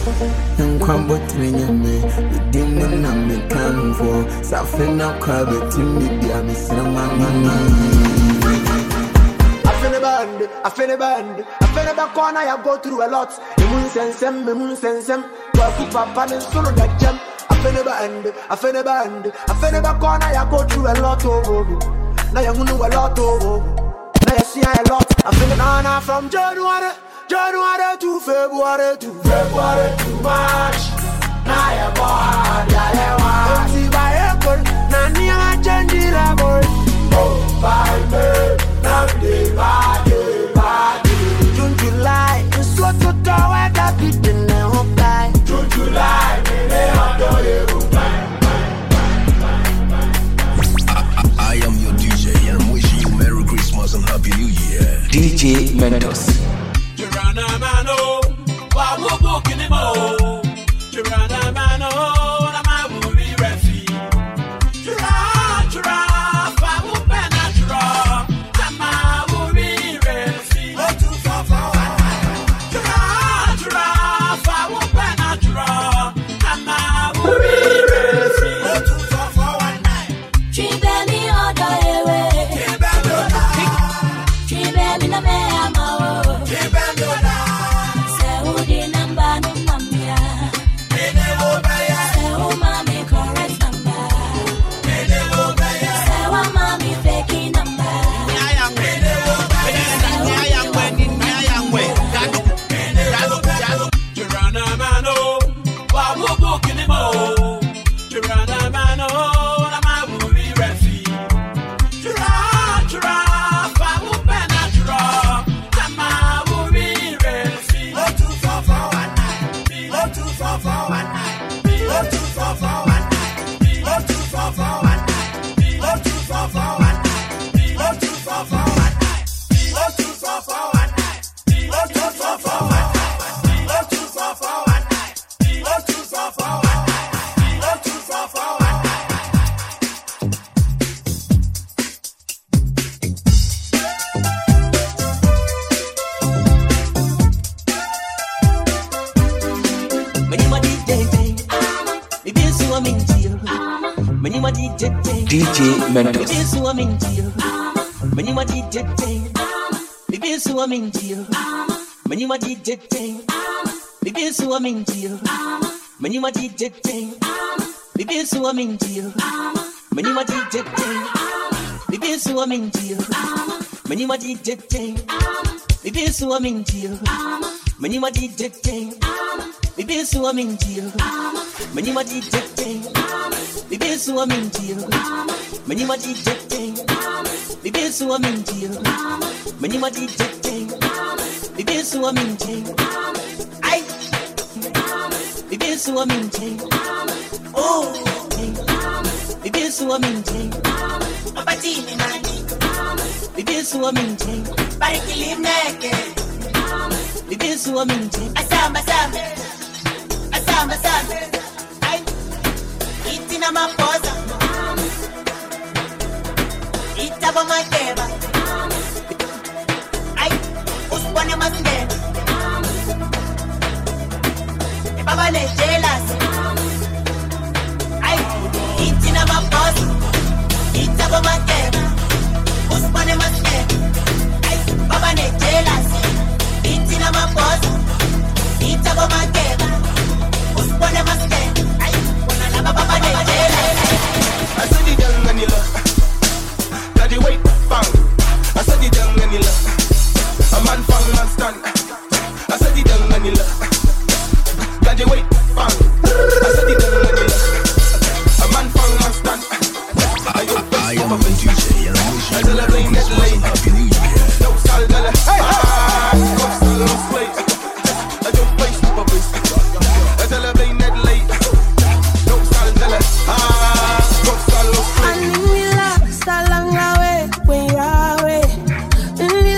and Quambot me, the demon I'm a come for. Suffering now, covered to me, dear Miss Mama. I feel a band, I feel a band, I feel a back corner. I go through a lot. The moon sends them, the moon sends them. Papa and solo that jump. I feel a band, I feel a band, I feel a back corner. I go through a lot of. Now you know a lot of. Now you see a lot. I feel it from January to February to March. Now you bored, yeah, want. See by April, now you change the level. Oh, by me, now they bad. June, July, it's what to do. I got it in the home time. June, July, they are you. I am your DJ and I'm wishing you Merry Christmas and Happy New Year. DJ Mentos. Tirana mano, wa wo kinimo. Tirana mano, na ma wo ri refi. Tira, fa wo penatra. Na ma wo ri refi. O tu fa Tira, fa wo penatra. Na ma wo ri refi. O tu fa one night. Tribemi odo ewe. Tribemi na me ama o. Seudi namba no mamia. Sewa mami correct number. Sewa mami fake number. Tirana mano, wa wo kinimo. Tirana mano, na ma wo ri refi. Tira, fa wo penatra. Na ma wo ri refi. O tu fa one night. O tu fa one night. O tu fa one night. O tu fa one night. O tu fa one night. O tu fa one night. O tu fa one night. O tu fa one night. O tu fa one night. O tu fa one night. O tu fa one night. DJ Mentos.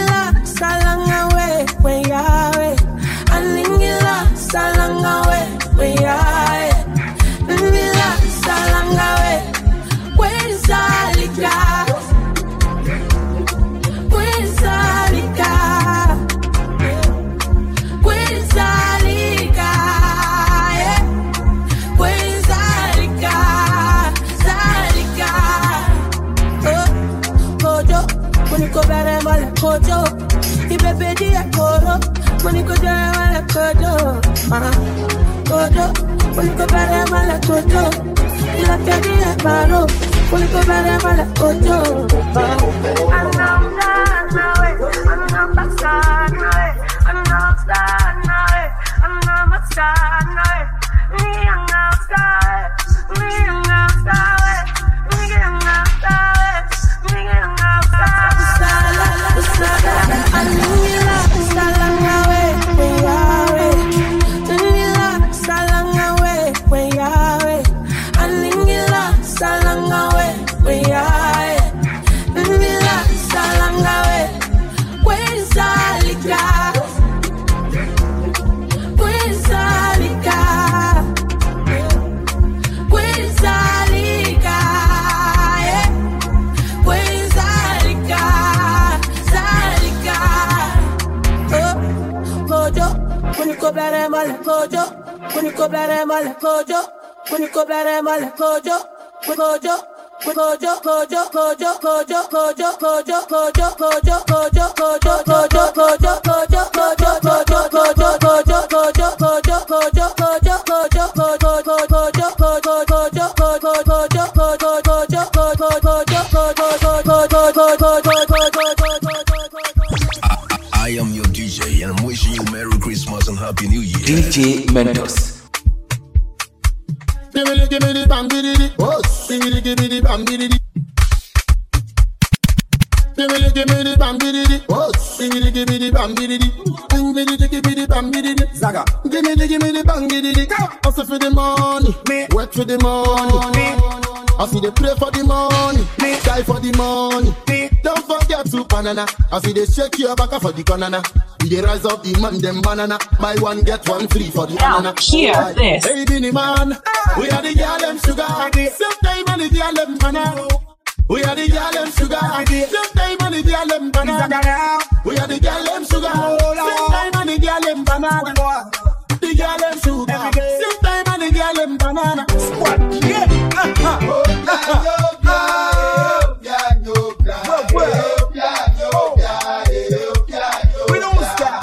Salanga way. Kojo, Koliko Bere Mala Kojo, Ila Kedi Baro, Koliko Bere Mala Kojo. Kojo, I am your DJ and I'm wishing you Merry Christmas and Happy New Year. DJ Mentos. Give me the bam biddy. Give me the bam biddy. Give me the bam biddy. Give me the bam biddy. Give me the bam biddy. Zaga. Give me the bam biddy. Also for the money, work for the money. I see they pray for the money, die for the money. Don't forget to banana. I see they shake your back for the banana. They rise up the man, them banana. Buy one, get one free for the banana. Hear this. Hey, Binny man, we are the girl them sugar. Sometime on the girl them banana. We are the girl them sugar. Sometime on the girl them banana. We are the girl them sugar. Sometime on the girl them banana. The girl them sugar. Sometime on the girl them banana. Squad, yeah. We don't stop.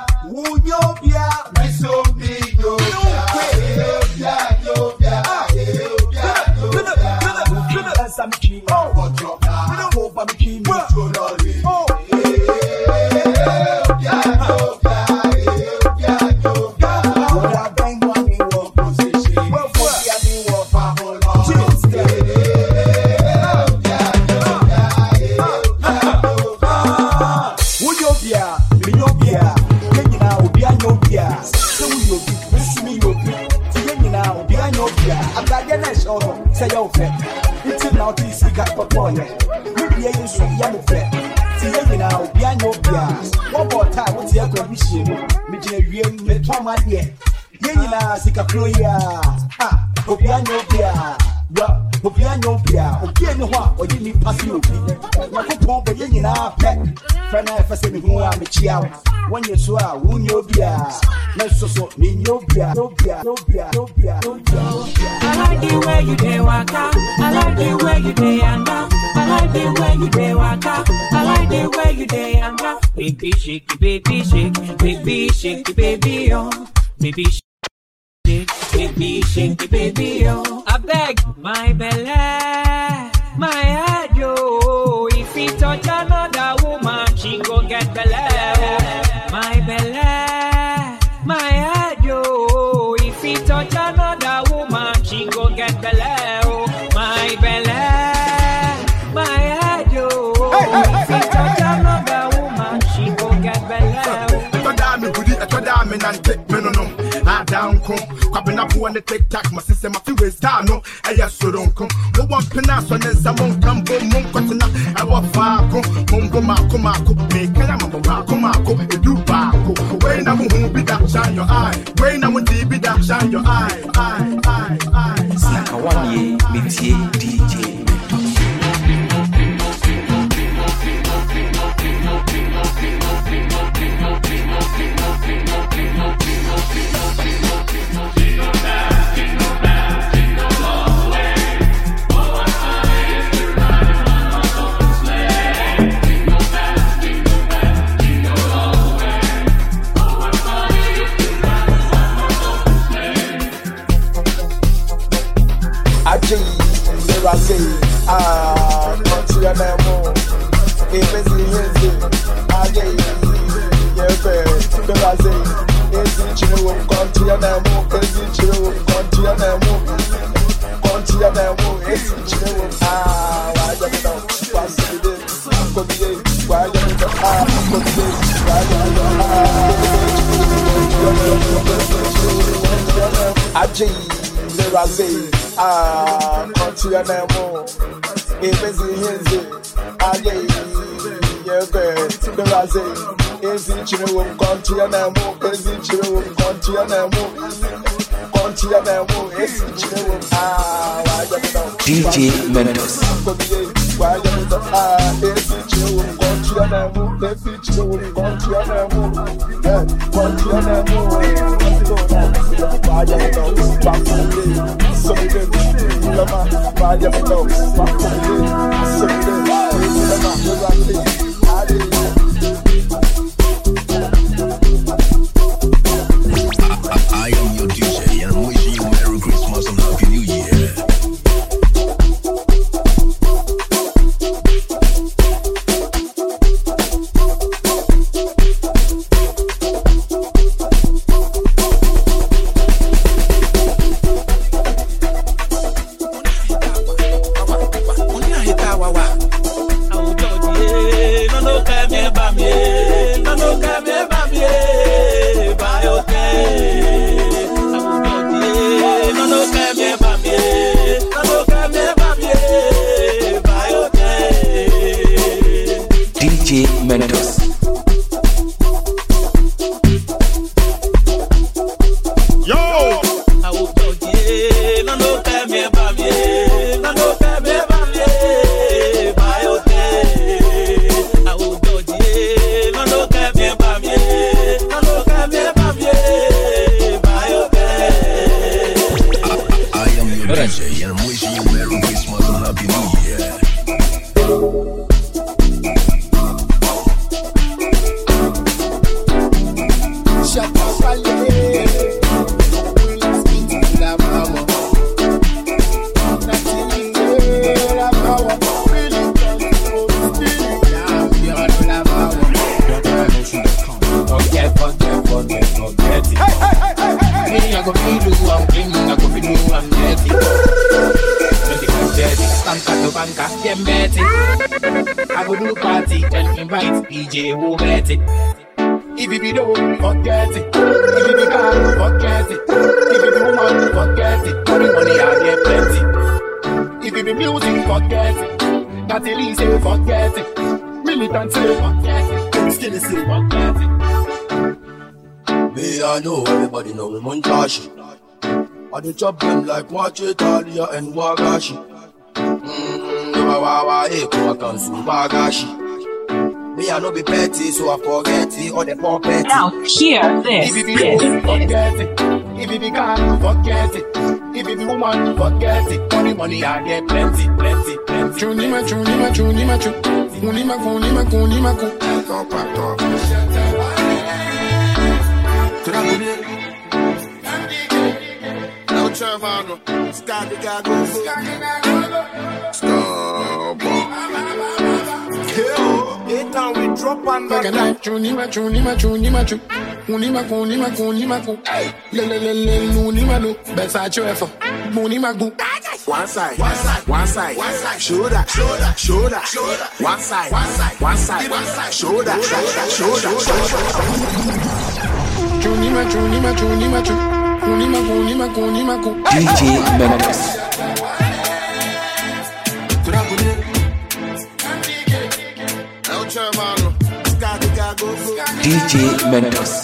Say yo fe, it's now to see got for boy. Maybe you should young fe. See you now, behind your bias. One more time, what's your commission? Mijay, me Tom, dear. Yenina, Sika Ploya. Ah, behind your bias. Well, behind your bias. Okay, no one, or you need pass you. What a pump, but Yenina, pet. Friend, I first say, who am a child. When you saw, who your bias. No, so, mean your bias, no bias, no bias, no bias, no bias. I like the way you dey waka. I like the way you dey yanga. I like the way you dey waka. I like the way you dey yanga. Baby shake, baby shake, baby shake, baby oh, baby shake, baby shake, baby oh. I beg my belly, my head yo. If he touch another woman, she go get belly. My belly, my head yo. If he touch another woman, she go get belly. Oh, my belly, my head yo. If he touch another woman, she go get belly. And take me no. I down come, crapping up when they take tack. My system, I feel waste time, no. I just so don't come. No one penas on this, I won't come, go, mum, cotton up. I walk far, go, mum, mako, make a mako, a do bako. When I won't be that, shine your eye. When I won't be that, shine your eye. Snakawanye, Métier, DJ. chiro, country and emo, easy chiro, country and emo, country and emo, easy chiro. Ah, why you know? Pass the day, go the day. Why you know? Ah, go the day. Why you know? Ah, country and emo, easy easy. Ah, yeah, good. The Razzie. Easy chiro, country and emo, easy chiro, country and emo, country and emo, easy chiro. Ah, why you know? DJ Mentos. Why you know? Ah, easy chiro, country and emo, easy chiro, country and emo, yeah, country and emo. Why you know? Back from the day, so we did. Why you know? Back from the day, so we did. I am your DJ and I'm wishing you Merry Christmas and Happy New Year. DJ Mentos. DJ and I'm wishing you Merry Christmas and Happy New Year. Shut up, I go feel you, I'm clean, I go feel you, I'm dirty. Banka to banka, them betty. I go do party and invite DJ who bet it. If it be low, forget it. If it be car, forget it. If it be woman, forget it. Money, I get plenty. If it be music, forget it. That Elise say forget it. Militant say forget it. Skinny say forget it. Me, I know everybody know me Montashi. I do chop them like Machi, Talia and Wagashi. Me, I know be petty, so I forget it, or the poor petty. Now, hear this. If it be low, forget it. If it be car, forget it. If it be woman, forget it. Money, I get plenty. Chunima, Cervano, Scadigago, it down we drop on the Chunima, one side, shoulder, one side, shoulder. DJ Mentos. DJ Mentos.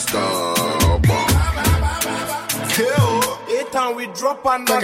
It time we drop on the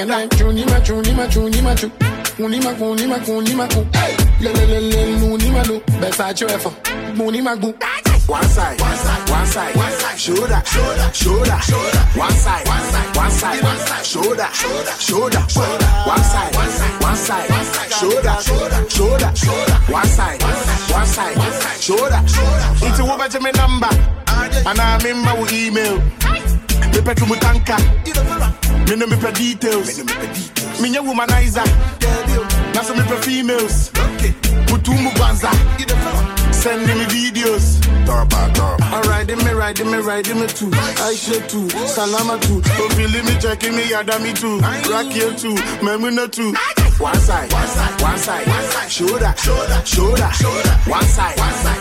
one side, shoulder, one side, shoulder, one side, shoulder, one side, shoulder. It's a woman to me number, and I remember we email. Me petru mutanka, me no me pe details. Me nye womanizer, na so me pe females. Putumu banza, sending me videos. Riding me too. I share too. Salama too. So feeling me, checking me, yada me too. Rock here too. Memuna too. One side. Shoulder. One side.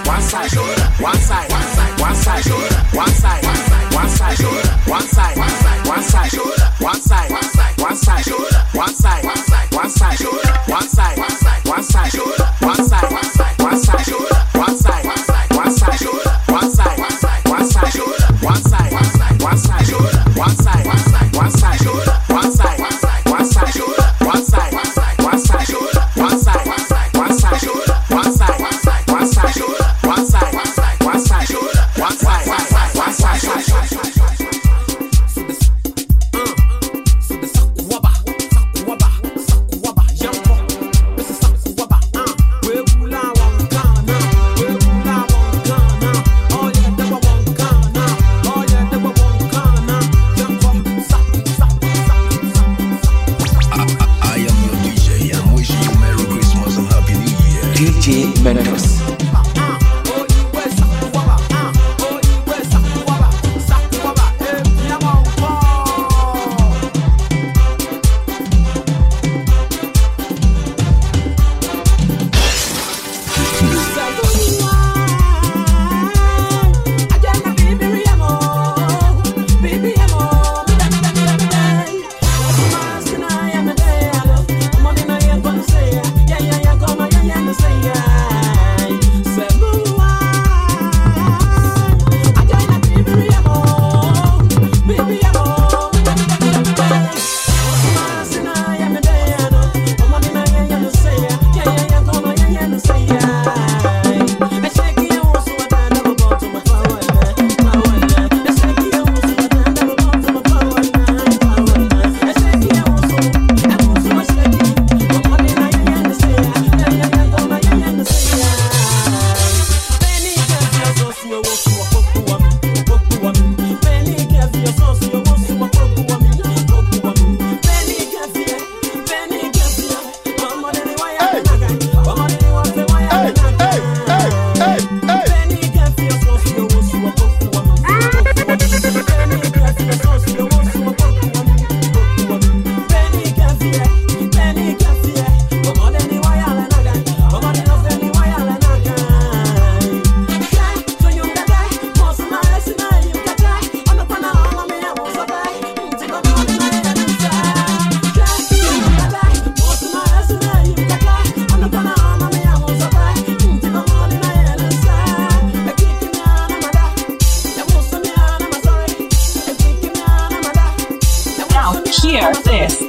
Hear this.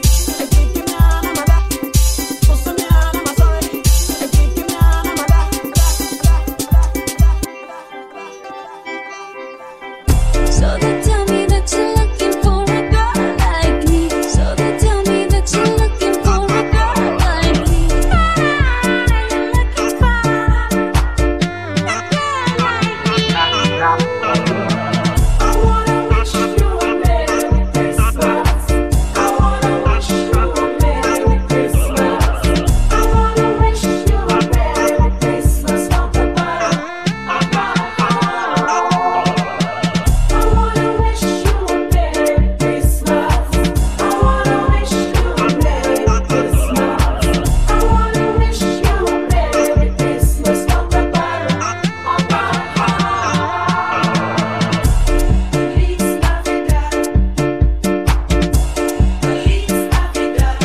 So they tell me that you're looking for a girl like me. So they tell me that you're looking for a girl like me. You're looking for a girl like me. I wanna wish you a Merry Christmas. I wanna wish you a Merry Christmas. I wanna wish you a Merry Christmas from the bottom of my heart. I wanna wish you a Merry Christmas. I wanna wish you a Merry Christmas. I wanna wish you a Merry Christmas from the bottom of my heart. Feliz Navidad. Feliz Navidad.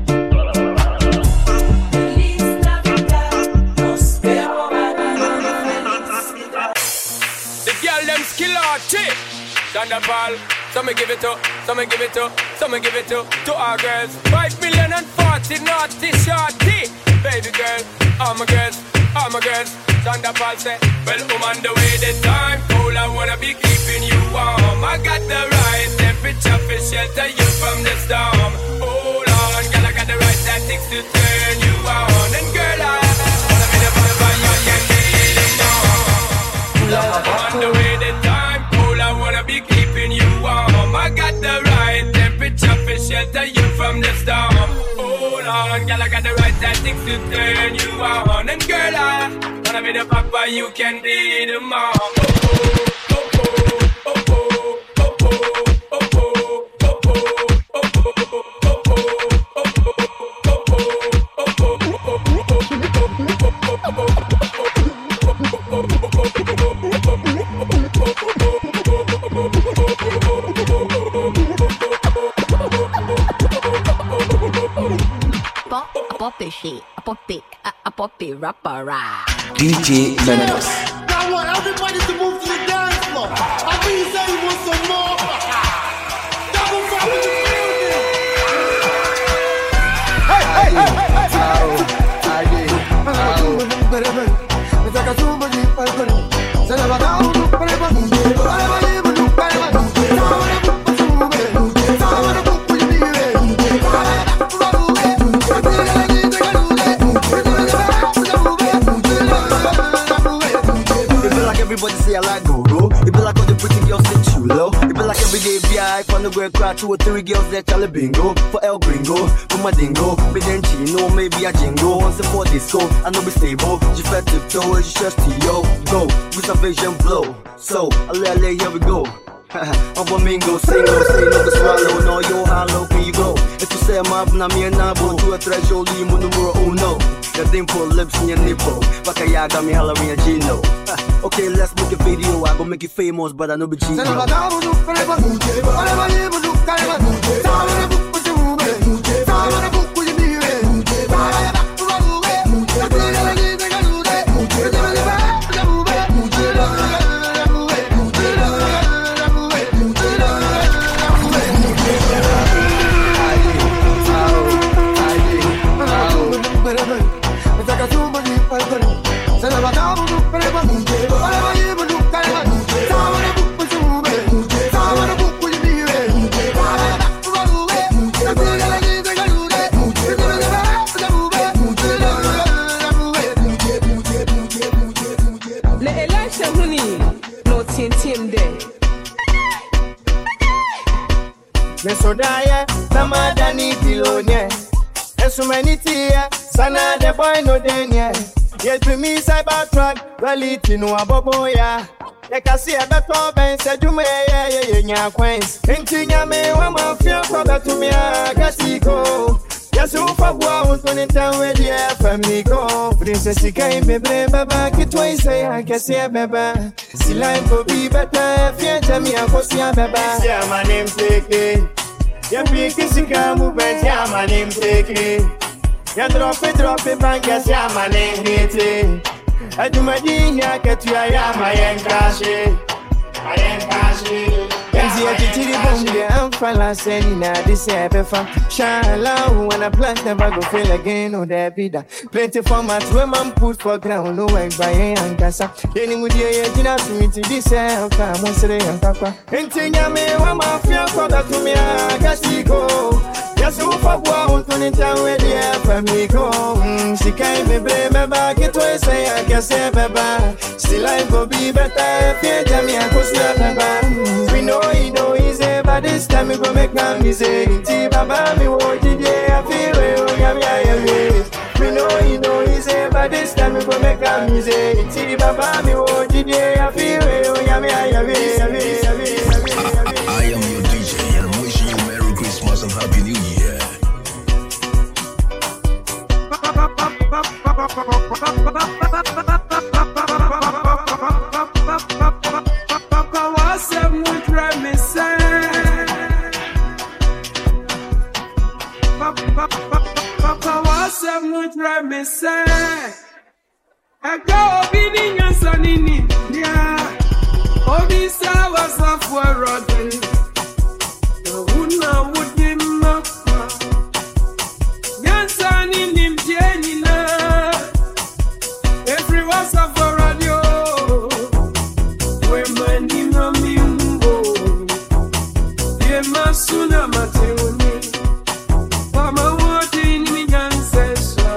Feliz Navidad. Prospero felicidad. The girl them skill arty. Thunderball. Some give it to, some give it to, some give it to our girls. 5 million and 40 naughty shorty. Baby girl, all my girls, all my girls. Thunderball say, well, I'm on the way this time. Cool, I wanna be keeping you warm. I got the right temperature for shelter you from the storm. Hold on, girl, I got the right tactics to turn you on. And girl, I wanna be the bottom of your feeling on. I'm on the way this time. Cool, I wanna be keeping you warm. I got the right temperature for shelter you from the storm. Hold on, girl, I got the right tactics to turn you on. And girl, I wanna wanna be the papa, you can be the mom. A poppy rapper. DJ Mentos. I want everybody to move to the dance floor. I think you say you want some more. Double fire with the everybody say I like go-go. It be like all the pretty girls sit you low. It be like every day VI from the great crowd, 2 or 3 girls there Charlie bingo. For El Gringo, for my dingo. Be then chino, maybe a jingo. Once for disco, I know be stable. She fed tiptoe, she just yo. Go, with a vision blow. So, alley, here we go. I'm a mingo, single, say no to swallow. No, yo, how low can you go? If you say I'm up, na me and Nabo, to a threshold, you numero uno. Your dimple lips in your nipple. Bakaya got me hollering a Gino. Okay, let's make a video. I gon' make it famous, but I know be cheap. Mesodaya, Namadani Pilonia. Esumanity, Sana the boy no denia. Yet to me, Cybertruck, Reality no Aboboya. I can see a better band, said you may, yeah, quains. Intinya me, one of your brother to me, Cassico. Yes, you for one, 20 town with the family go. Princess, he came, baby, back it twice, say, I can see a baby. See, life will be better if you tell me I go see a baby. Yeah, my name, take it. Yeah, big is a movement, yeah, my name, take it. Yeah, drop it, bang, yes, yeah, my name, hit it. I do my thing, yeah, get you, yeah, my end cash it. I am cash it. I'm fella saying that this ever from Shala when I plant never go fail again. Oh, there be that plenty formats where man put for ground. No way by and Gassa. Any with you, dinner to me to this come on, say, and Papa. And Tina me, one my fear for that to me, I guess he go. Yes, so for one, 20 town where the family go. She can't be brave, back it way, say, I guess, Baba. Still, life will be better if you tell me I go see a Baba. We know easy, but this time we go make my music. Inti Baba, me what did I feel? We know easy, but this time we go make my music. Inti Baba, me what did I feel? I am your DJ and I'm wishing you Merry Christmas and Happy New Year. I go beating your son in India. All these hours of world. The Huna would give up. Yansan in him, Jenina. Every was of a radio. When my name Mimbo. Dear Masuna Mateoni. Mama, what in me ancestor?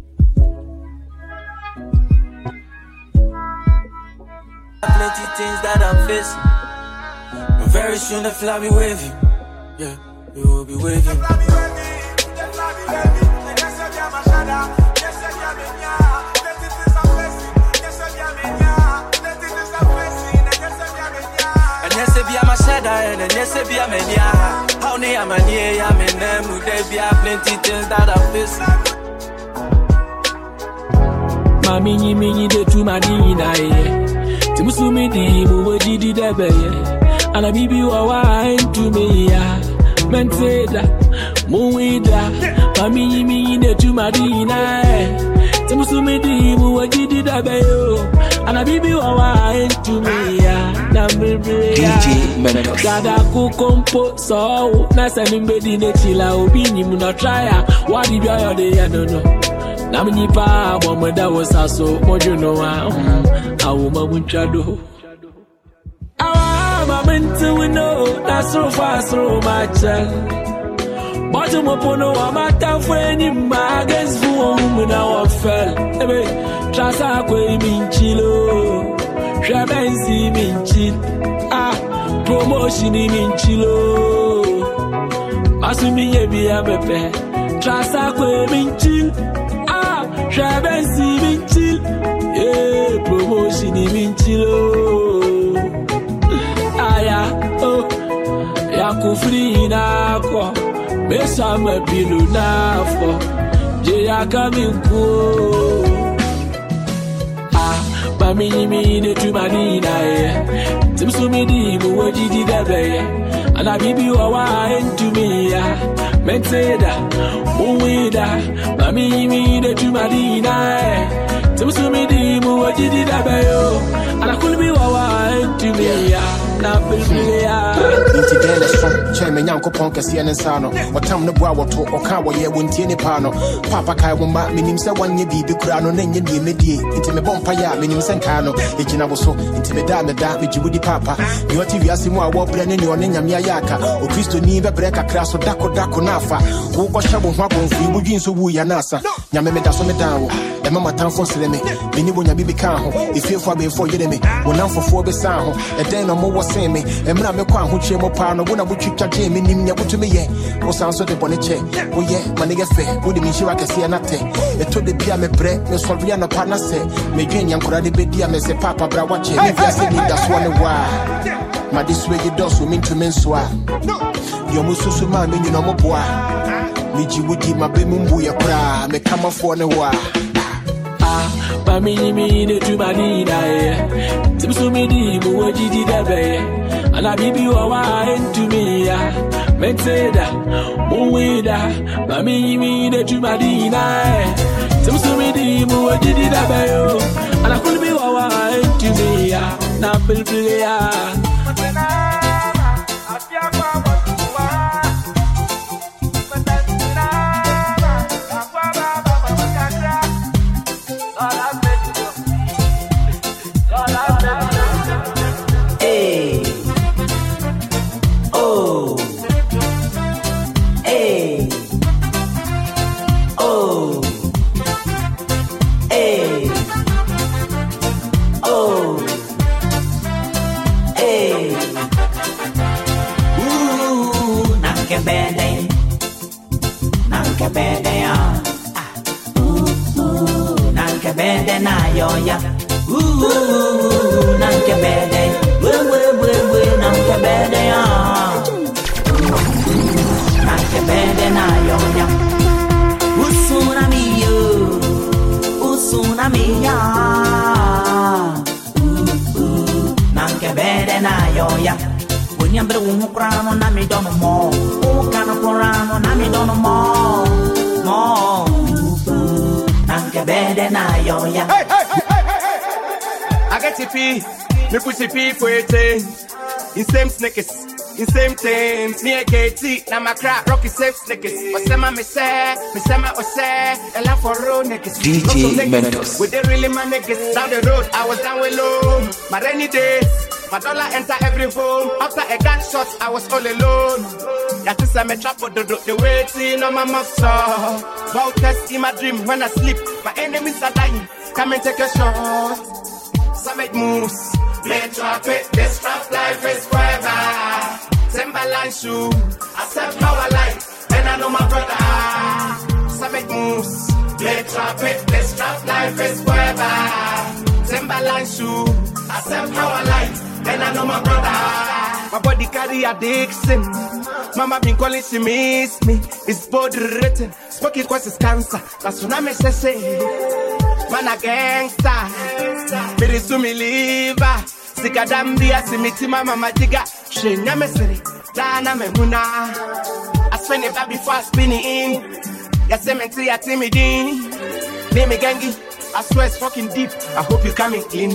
Plenty things that I'm facing. And very soon the fly be waving. Yeah, we will be waving. And yes, be a mashada, and yes, be a mania. How near I'm a near, I'm in them. There be plenty things that I'm facing. Mami mini de tu madina ye Timusumi di muwaji di debe ye Ana bibi wa wine to me ya Menteda muwida Mami mini de tu madina ye Timusumi di muwaji di debe yo Ana bibi wa wine to me ya DJ Mentos Dada kukompo so Nasa nimbedi ne chila Obini muna trya Wadi biya de ya no no Namni pa mama da wasaso mojo no wa awu mamunchado awa mamuntu we know that's so fast so much but mo pono wa mata fweni magas fu mu na wa fel ebe trasa ko minchilo shabensi minchil promotion minchilo asumi ye bia bepe trasa ko minchil Shabensi minchil, yeah, promotion minchilo. Aya, oh, yakufri na kwa, mesa mebilu na fo, je yakaminku. Mami mi de tu madina ye, timsumi di muwaji di debe ye, ana bibi wa into me ya, menteda. Mami mi de tu madina Timusumi di muwaji di dabayo Ala kulbi wawa into me ya Na bilbile ya Inti dele son Cheme nyanko ponke siya nensano Watam ne bwa wato Okawa ye wuntie ni pano Papa kai wumba Minimse wanye bibi kurano Nenye ni medie Inti me bompa ya Minimse nkano Ejina woso Inti me da Mijiwudi papa Nyoti viasi mwa wabrene ni onenya miyayaka O Kristo ni bebreka kraso Dako nafa Uko shabu mwabo mfi Bujinsu wuya nasa Nyame me daso me dawo Ema matanfo sileme Mini wonya bibi kanho Ifefo abefo yedeme Wonamfo fo besanho Edeno mo waseme Emra me kwa huche mo pano Wona buchicha jemi nimnya butumi ye Osanso de boneche Oye manige fe Wudi mishiwa kesi anate Eto de bia me bre Me solvia na panase Me jweni yankura de bedia me se papa bra wache Me vya se ninda swane wa Madiswe jidosu mintu menswa Yomususu ma minyu no mobwa Mijiwudi mabemumbu ya pra Me kama fone wa Mami mi de tu madina ye Timusumi di muwaji di debe Ana bibi wa into me ya Menteda muwida Mami mi de tu madina ye Timusumi di muwaji di debe yo Ana kulbi wa into me ya Na bilbile ya Me pussy people in same snickers, in same things. Me a KT, now my crack rocky safe snickers. But some me say, and I'm for road niggas. DJ Mentos. With the really my niggas down the road, I was down with low. My rainy days, my dollar enter every home. After a gunshot, I was all alone. That is a me trap for the waiting on my muscle. Wow, test in my dream when I sleep. My enemies are dying. Come and take a shot. Some make moves. play traffic, this rough life is forever. Timberline shoe, accept how I like, and I know my brother. So make moves, play traffic, this rough life is forever. Timberline shoe, accept how I like, and I know my brother. My body carry addiction. Mama been calling, she miss me. It's bold written. Smoking cause it's cancer. That's when I me say, man a gangster. Very soon me liver. Sika dambi asi miti mama majiga. She nyame siri. Dana me huna. I spend it back before I spin it in. Ya cemetery ya timidin. Name gangi. I swear it's fucking deep. I hope you coming in.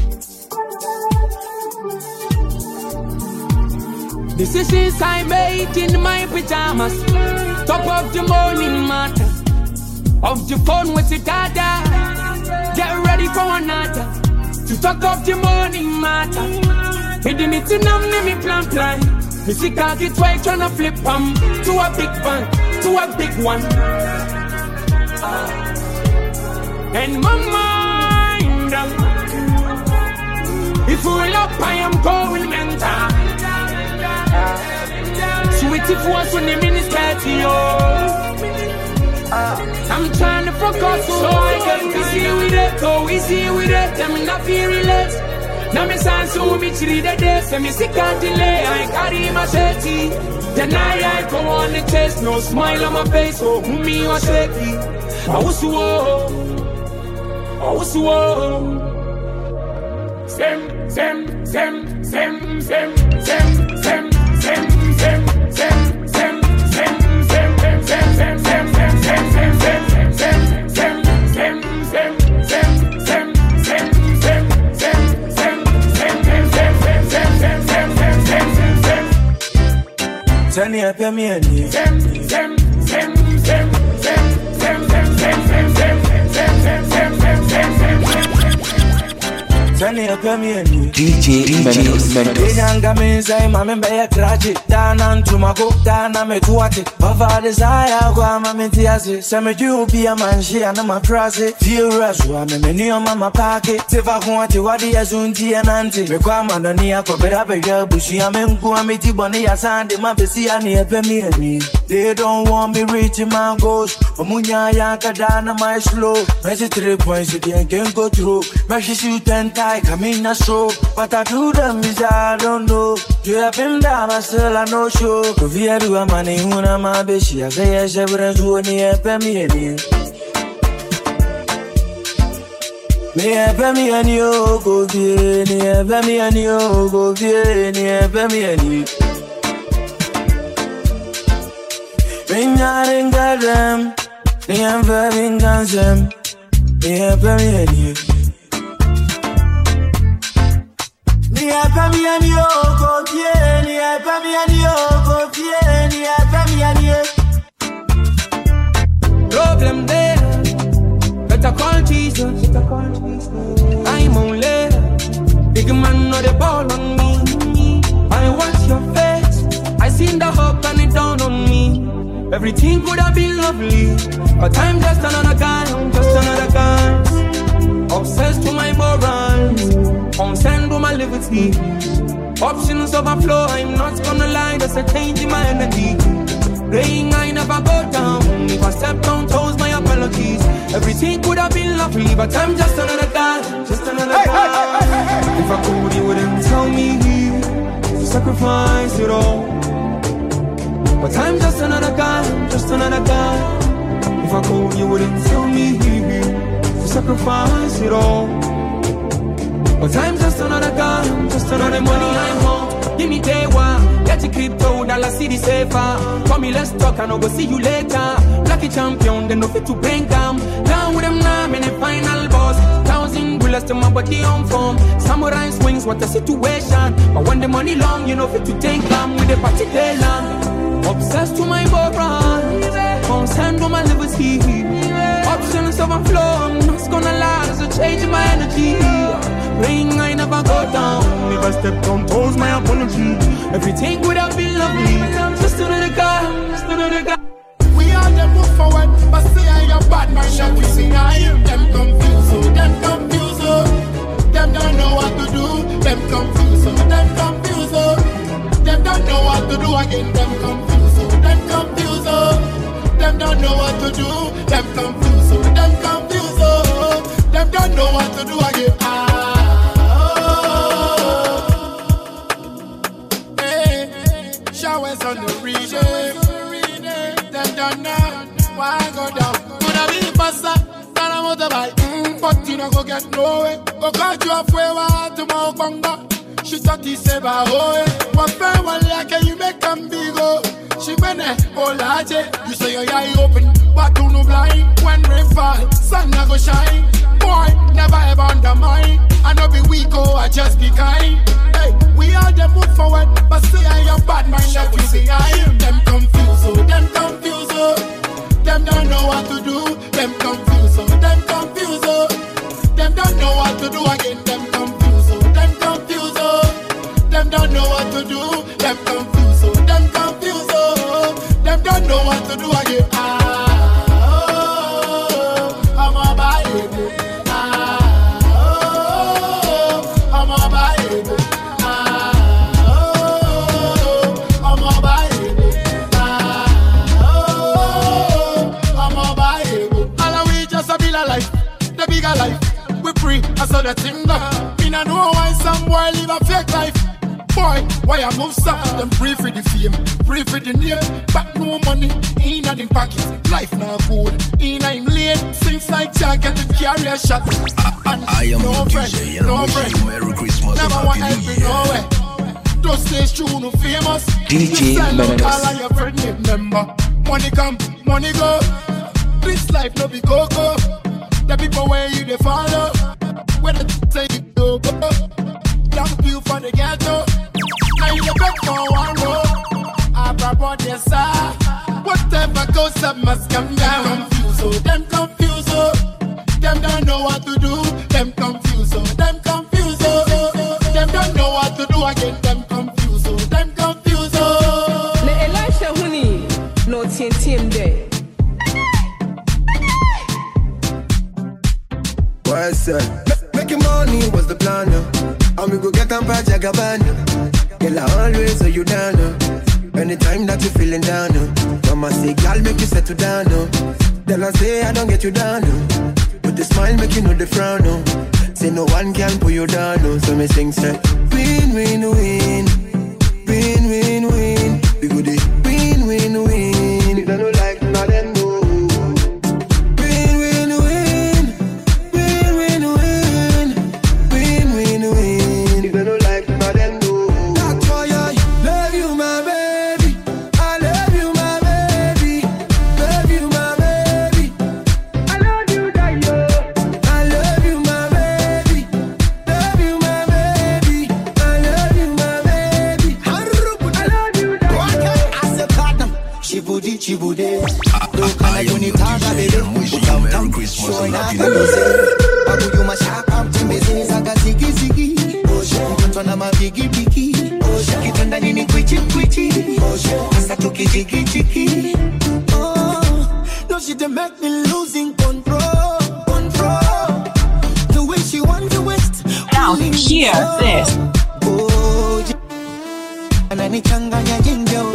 Decisions I make in my pajamas. Top of the morning matter. Off the phone with the dada. Get ready for another. To talk of the morning matter. Hidden it in me plan. Me see can't get twice tryna flip to a big bang, to a big one. And my mind, if we up, I am going mental. Sweetie force when the minister to you. I'm trying to focus so I can be easy with it, go easy with it. I'm not feeling less. Now me sound so me chilly the day, so me sick and delay. I carry my shirty. Then I go on the chest, no smile on my face. Oh, me was shaky. I was so. Sem. Tell me up me and you. DJ Mentos. Yanga means I'm a member tragic. Dana to my go, Dana me to what it. Bava desire, Guama Mentiasi. Some of you be a man, she and my praise. Few rush, I'm a menu on my pocket. Tifa want you, what the Azunti and Auntie. Requirement on the Niako, but I beg your bushy. I'm in Guamiti Bonia Sandy, my Bessie, and near me. They don't want me reaching my goals. Omunya Yakadana, my slow. Measure 3 points again, can't go through. Measure shoot 10 times. Come in a show, but I do them is I don't know. You have been down, I still I no show. If you do a money, when I'm a bitch, I say I should have to near Pemmy. Me a Pemmy and you go be near Pemmy and you go be near Pemmy and you. Bring out in Gadam, the Amphibin Gansam, near Pemmy and you. Problem there, better call Jesus. I'm only big man, not the ball on me. I watch your face, I seen the hope and it down on me. Everything could have been lovely, but I'm just another guy, obsessed with my morals, concerned with my liberty. Options overflow, I'm not gonna lie, there's a change in my energy. Praying I never go down. If I step down toes, my apologies. Everything could have been lovely, but I'm just another guy, If I could, you wouldn't tell me to sacrifice it all. But I'm just another guy, If I could, you wouldn't tell me to sacrifice it all. But I'm just another guy, another money I'm home. Give me day one, get your crypto, dollar city safer. Call me, let's talk, I know go see you later. Lucky champion, they no fit to bring down. Down with them now, in the final boss. 1,000 bullets to my body on form. Samurai swings, what a situation. But when the money long, you know fit to take them with the party day long. Obsessed to my moral, concerned with my liberty. Options overflow, I'm not gonna lie, there's a change in my energy. Praying I never go down. If I step on toes, my apology. Everything would have been lovely. Just another guy. We are them move forward, but say I am bad man. Shall we sing I am them confused, Them don't know what to do. Them motorbike, but you don't go get nowhere. Go cut you halfway, to my bonga. She thought he said, oh, what fair one like you make them big, oh. She went there, oh, large. You say your eye open, but you no blind. When rain fall, sun never go shine. Boy, never ever undermine. I know be weak, oh, I just be kind. Hey, we all them move forward, but say I am bad mind like you say I am. Them confused, oh, them confused, oh. Them don't know what to do. Them confused, oh, them confused, oh. Them don't know what to do again. Them confused, oh, them confused, oh. Them don't know what to do. Them confused, oh, them confused, oh. Them don't know what to do again. I'm a baby. I'm a baby. I'm a baby. I'm a baby. All we just a build a life, the bigger life. We free, I saw the thing that. Me no know why some boy live a fake life. Boy, why I move stuff? Them free for the fame, free for the name. But no money, in a pocket. Life not good, in a lane. Things like Jack get the carrier shot. I am no friend, DJ, and no I wish friend. you Merry Christmas and Never want Happy help New me Year. nowhere. Those days true, no famous. DJ Menados. All of your friend name member. Money come, money go. This life no be coco. The people where you they follow. When they say you go, young people for the ghetto. Now you back for one road. I brought this side. Whatever goes up must come down. Confused, oh, them confused, oh. Them don't know what to do. Them confused, oh, them confused, oh. Them don't know what to do again. Them confused, oh, them confused, oh. Le Elisha Huni, no team there. What's up? Making money was the plan, and we go get them by Jagabana. Girl, I always hold you down, anytime that you feeling down, Mama say, girl, make you settle down, Tell her, say, I don't get you down, With the smile, make you know the frown, Say, no one can pull you down, So me sing, say, win, win, win. Win, win, win. We go the win, win, win. If I don't like nothing, no. Win, win, win. Win, win, win. Win, win, win. If I don't like nothing, no. That's why I love you, my baby. I love you, my baby. Love you, my baby. I love you, Dayo. I love you, my baby. Love you, my baby. I love you, my baby. I love you, Dayo. Chibudi, chibude. I am your DJ, and wish you Merry Christmas and Happy New Year. Babu you mashaka mtembeze zaga zigi zigi. Mtoto na mabigi bigi. Kitanda nini kwichi kwichi. Asa tuki jiki jiki. No, she done make me losing control. The way she want to waste. Now hear this. Ananichanganya jinjo.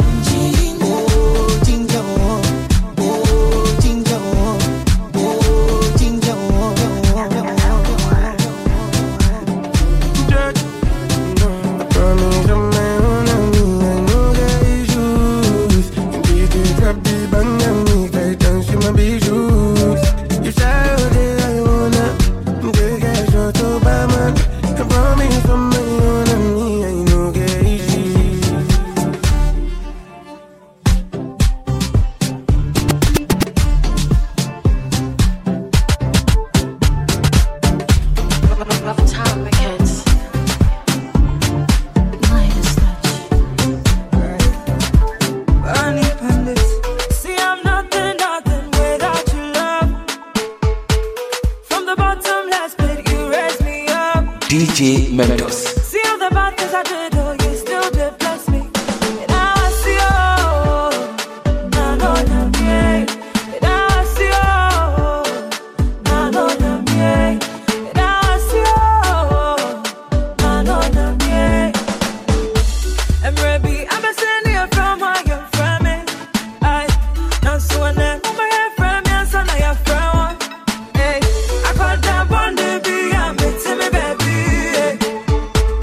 DJ Menados. See all the bad things I did, oh, you still did bless me. And I see, oh, I know them, yeah. And I see, oh, I know them, yeah. And I see, oh, I know them, yeah. And baby, I'm a senior from where you're from, I know so when I'm here from, yes, I know you're from. Hey, I call that one to be, I'm to me, baby.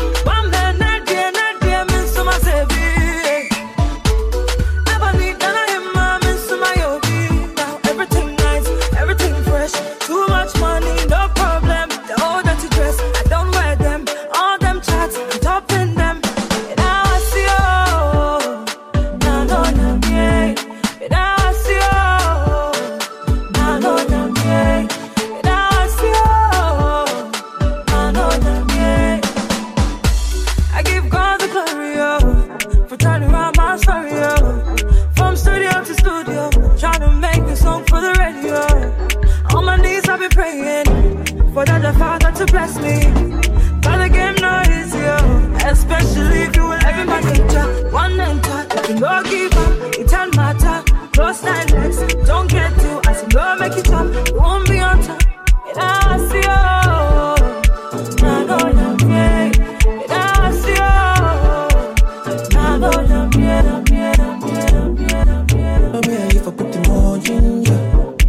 the Father to bless me. But the game no easy, especially if you will have my nature. One enter, if you no give up, it don't matter. Close 9 legs, don't get to. As you go make it up, you won't be on top. And I see you. I know you're here. And I see you. I know you're here. I'm here if I put the more ginger.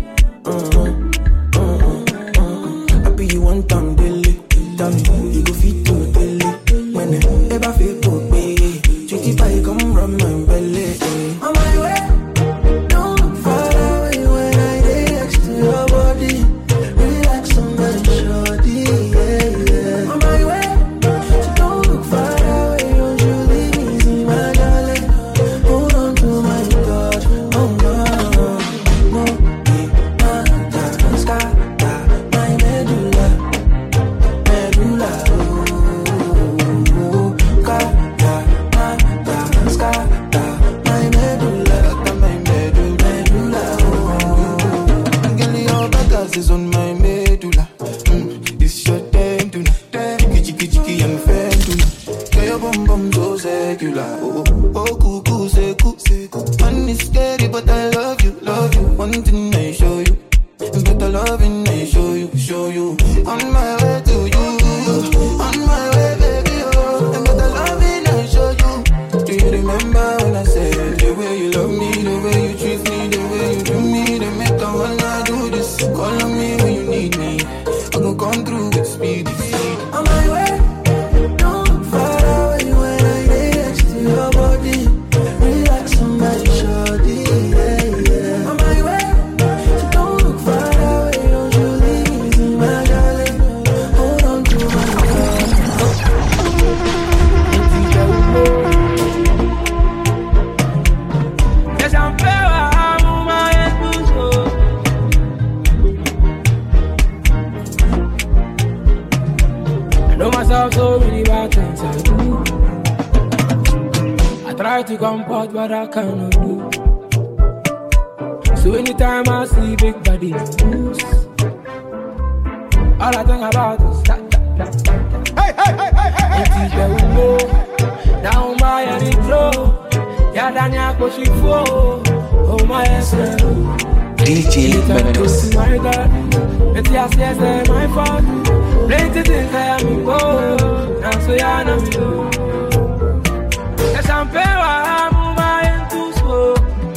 I be you one time daily. You go fit to daily. When I ever feel good, baby. Tricky pie come from my belly. On my way, don't look far away when I lay next to your body. Relax on my shorty, yeah. On my way, so don't look far away. Don't you leave me, see my darling. Hold on to my touch, oh no. My medulla, is on my medulla. It's your time to Chiki, I'm fan to your bum bum so secular. Oh, cuckoo, say cool. Man is scary, but I love you. One thing I show you, better loving I show you. On my way to you, on my way, baby, oh. And better loving I show you. Do you remember when I said the way you love me, the way you treat me, the way you do me, the make I wanna do this. Call on me when you need me. I'm gonna come through with speed. On my way, don't look far away when I lay next to your body. Relax on my shorty, yeah. On my way, so don't look far away. Don't you leave me, see my darling. Hold on to my love. Yes, I'm fair, I'm on my head, I know myself so many bad things I do. I try to comport what I cannot do. So anytime I see big body moves, all I think about is that. Hey. It is the window. Now my head is low. Yeah, Danya Koshifo. Oh my God. DJ Mentos. My God. It's yes, my fault. Plenty things I am go. Now so ya know me. Yes, I'm pewa, I'm my too slow.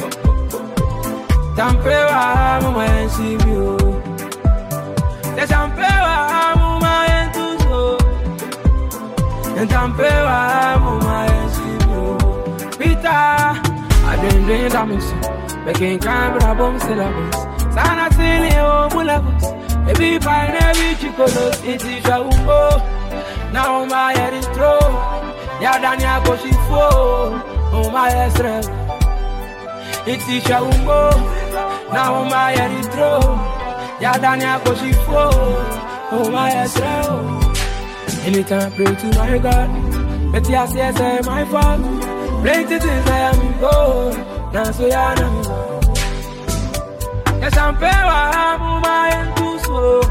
Tampewa, I'm my CBO. Yes, I'm pewa, I'm my too slow. And Tampewa, I'm my CBO. Peter, I didn't drink that much. Making camera bomb syllables. Sana silly, oh, mulabos. Every fine, every chicolos, it is a umbo. Now my head is throw. Yadania Koshifo. Oh, my head stress. It is a umbo. Now my head is throw. Yadania Koshifo. Oh, my head stress. Anytime I pray to my God. But yes, my fault. Plenty things I am in gold. Now so ya know me. Yes, I'm pewa, I'm my too slow.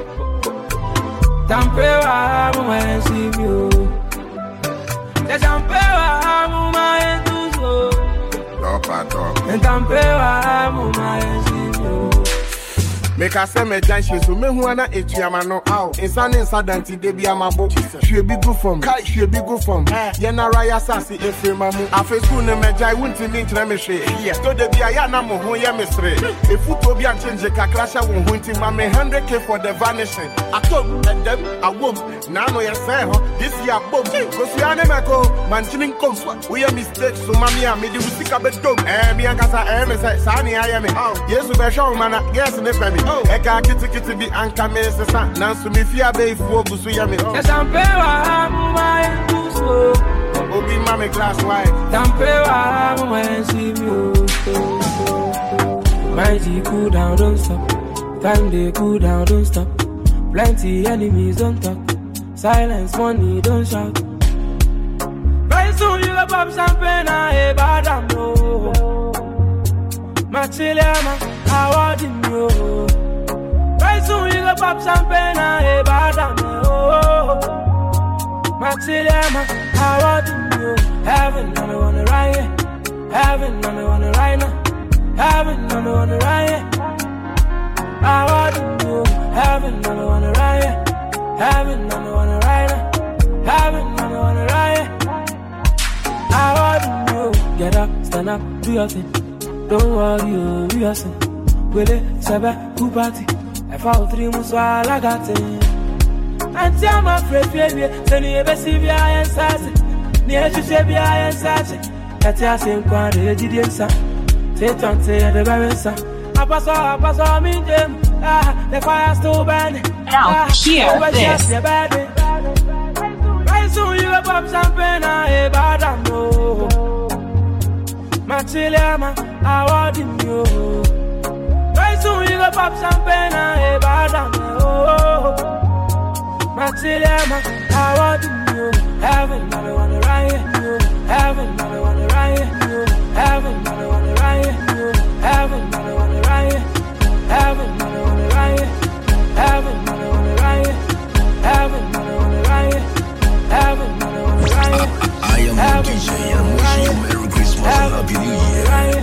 Tampewa, I'm my CBO. Yes, I'm pewa, I'm my too slow. And Tampewa, I'm my CBO. Make a say me dance so me who na etuama no out. Insane incident dey be amabo. She be good from. She be good from. Ye na raya sasi efrema mu. Afa school ne meja wunti mi ntina me hwe. To de bia ya na mo ho ye mesre. Efuto bi an change kakra sha won ho nti ma me 100k for the vanishing. Atom and them awom. Na no ye say ho. This year bom. Go si ane meko manchinin kom. We a mistake so mami a me di usika be dom. Me ankasa me say sani aye me. Yesu be show mana. Yes ne pe me. Eka kitty be anka me sesa nanso me fia be ifu ogusu ya me. Tampewa my tuso. Obi mama glass wine. Tampewa my CBO. My G cool down, don't stop. Time they cool down, don't stop. Plenty enemies don't talk. Silence money, don't shout. Very soon you go pop champagne and a bad no. Machiliama, I want him yo. Very soon you go pop champagne and a bad Matilema, I want you. Heaven, I don't wanna ride here. Heaven, I don't wanna ride now. Heaven, I don't wanna ride here. I want you. Heaven, I don't wanna ride here. Heaven, I don't wanna ride now. Heaven, I don't wanna ride here. I want you. Get up, stand up, do your thing. Don't worry, do your thing. Will it, Saba, who party? I found 3 months while I got it. And I'm afraid, baby, send you a baby, I am sassy. Near to say, I am sassy. That's your same quad, the GDS. Say, don't say the various. I pass on me, them. The fire still burning. Now, hear this. Right soon, you will pop champagne, I bad and no. Matilema, I want you. Right soon, you will pop champagne, I bad and no. Matilema, I want you. Heaven, I don't wanna ride you. Heaven, I don't wanna ride you. Heaven, I don't wanna ride you. Heaven, I don't wanna ride you. Heaven, I don't wanna ride you. Heaven, I don't wanna ride you. Heaven, I don't wanna ride you. Heaven, I don't wanna ride you. I am your DJ and wishing you Merry Christmas and Happy New Year.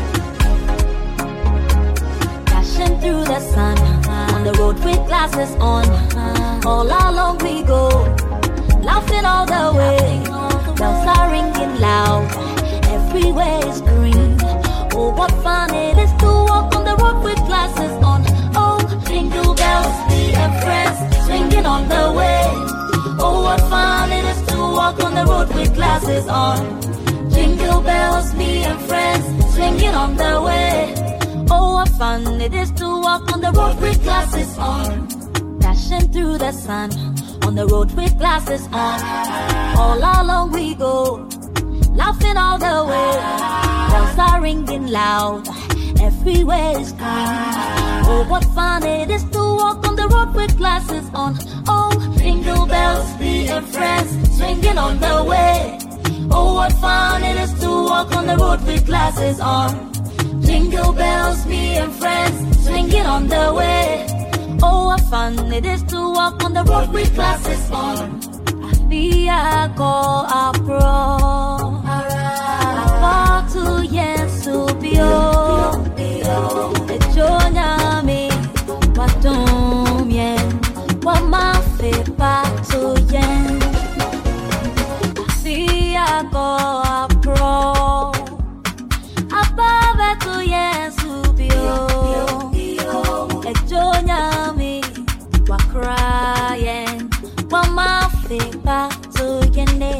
Dashing through the sun, on the road with glasses on. All along we go, laughing all the way. Bells are ringing loud, everywhere is green. Oh, what fun it is to walk on the road with glasses on. Oh, jingle bells, me and friends, swinging on the way. Oh, what fun it is to walk on the road with glasses on. Jingle bells, me and friends, swinging on the way. Oh, what fun it is to walk on the road with glasses on. Dashing through the sun, on the road with glasses on. All along we go, laughing all the way. Bells are ringing loud, everywhere is green. Oh, what fun it is to walk on the road with glasses on. Oh, jingle bells, me and friends, swinging on the way. Oh, what fun it is to walk on the road with glasses on. Jingle bells, me and friends, swinging on the way. Oh, what fun it is to walk on the road with glasses on. Biako apro, apa tu Yesu bio, ejonya mi watumye, wamafe patu yen. Biako apro, apa tu Yesu bio, ejonya mi wakrayen, wamafe patu yene.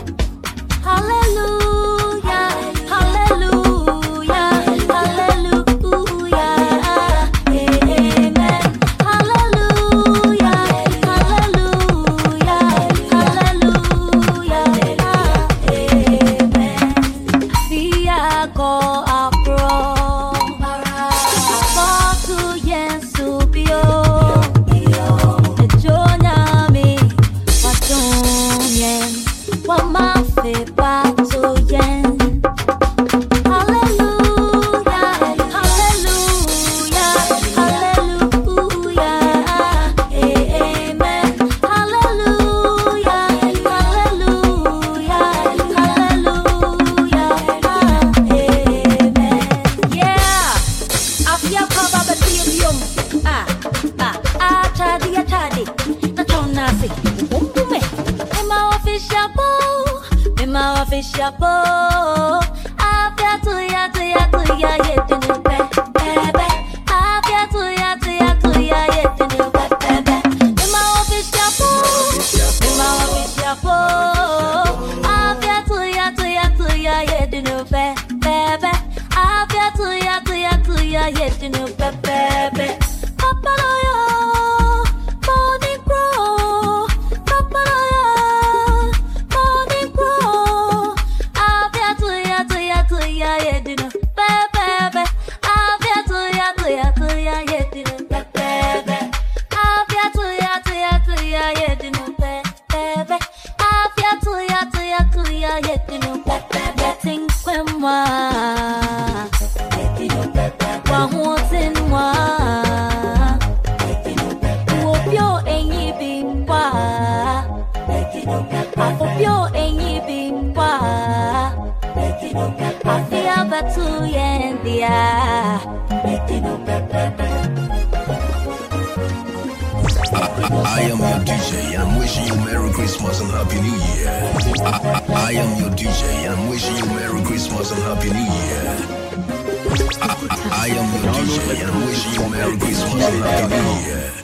Hallelujah, hallelujah, hallelujah, amen. Hallelujah, hallelujah, hallelujah, amen. Biako apro, apatu Yesu bio, ejonya mi watumye, wamafe patu yen. Hallelujah, hallelujah, hallelujah, amen. Hallelujah, hallelujah, hallelujah, amen. Yeah, afya baba batium. Atadi, natonasi, umpume. Ema official bo, afya tuya yetinu bebe. Afya tuya yetinu bebe. Ema official bo, afya tuya yetinu bebe. Afya tuya yetinu bebe. Papaloyo, morning grow. Papaloyo, morning grow. Afya tuya yetinu bebe. Pio enyi bimba. Afia batu yendia. I am your DJ and I'm wishing you Merry Christmas and Happy New Year. I am your DJ and I'm wishing you Merry Christmas and Happy New Year. I am your DJ and I'm wishing you Merry Christmas and Happy New Year.